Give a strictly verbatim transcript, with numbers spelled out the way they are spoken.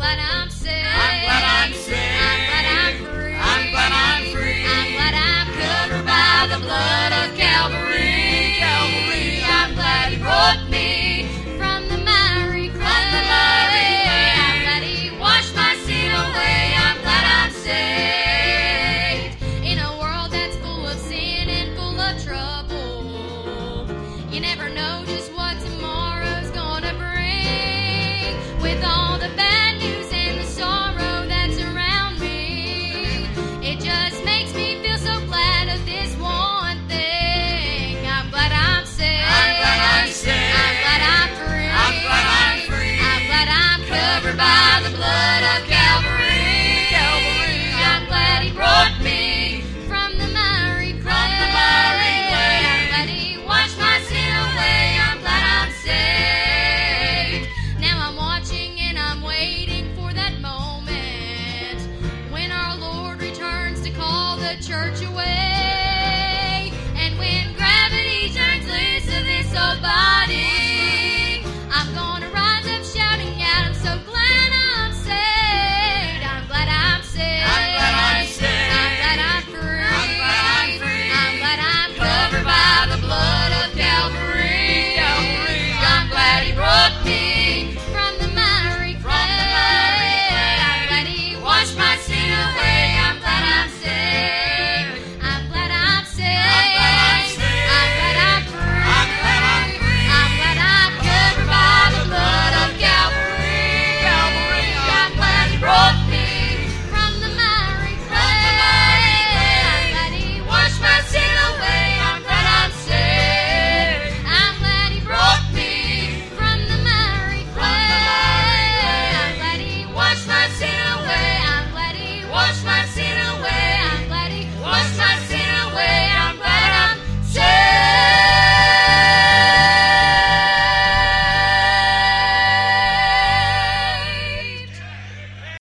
glad I'm saved. I'm glad I'm saved. I'm glad I'm free. I'm glad I'm free. I'm glad I'm covered by the blood of Calvary. Calvary. I'm glad He brought me from the miry clay. From the miry clay. I'm glad He washed my sin away. I'm glad I'm saved. In a world that's full of sin and full of trouble, you never know just what tomorrow's gonna bring. With all